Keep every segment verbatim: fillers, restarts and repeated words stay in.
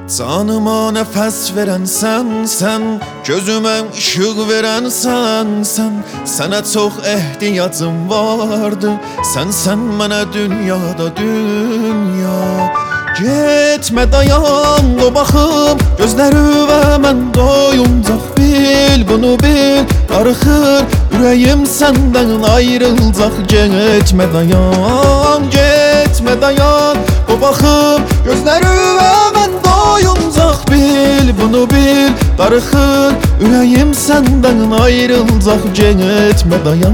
Canıma nefes veren sen, sen gözüme ışık veren sen, sen Sana çok ehtiyacım vardı, sen sen bana dünyada dünya. Gitme dayan o bakım gözleri ve ben doyuncak, bil bunu bil. Darıxır yüreğim senden ayrılacak. Gitme dayan, gitme dayan o bakım gözleri ve ben doyuncak, bil bunu bil. Darıxır yüreğim senden ayrılacak. Gitme dayan.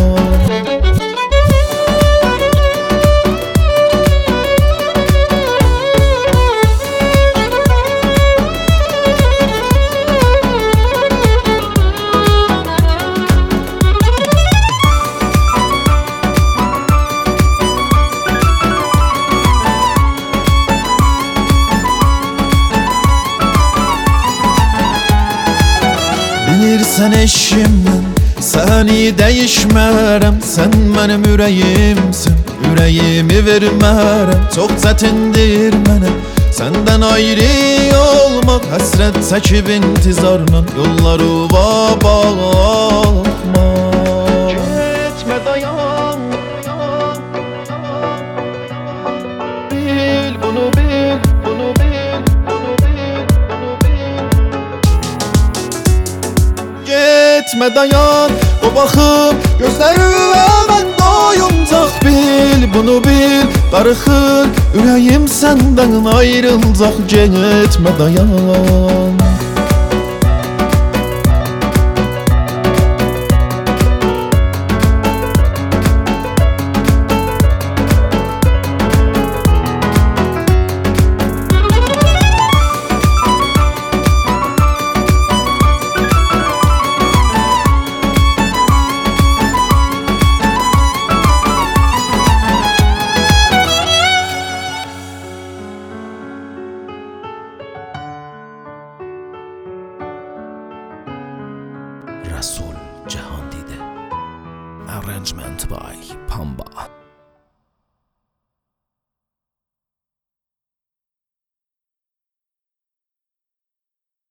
Bilirsən eşimdən səni dəyişmərəm. Sən mənim ürəyimsən, ürəyimi vermərəm. Çox çətindir mənə səndən ayrı olmaq, həsrət çəkib intizarla yolları baxma. Getmə dayan, bil bunu bil, bunu bil, bunu bil, bunu bil. Gitme dayan o bakım gözleri ve ben doyuncak, bil bunu bil. Darıxır yüreğim senden ayrılacak. Gitme dayan. Rasul Jahandide. Arrangement by Pamba.